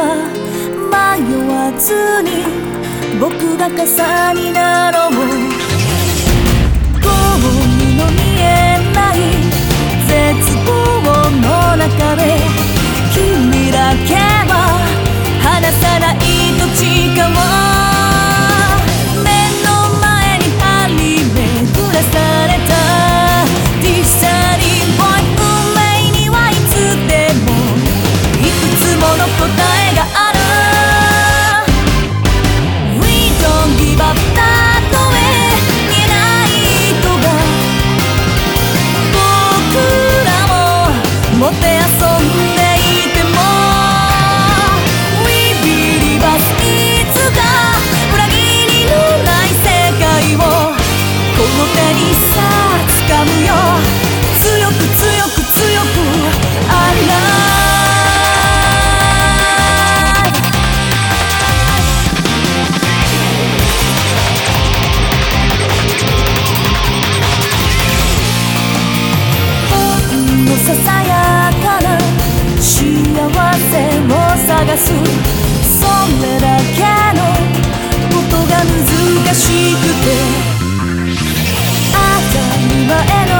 は迷わずに僕が傘になろう。ゴールの見えない絶望の中で君だけは離さないと誓おう。もてあそんでいても We believe us いつか裏切りのない世界をこの手にさ掴むよ。強く強く強く Alive。 ほんのささやかな幸せを探す、それだけのことが難しくて当たり前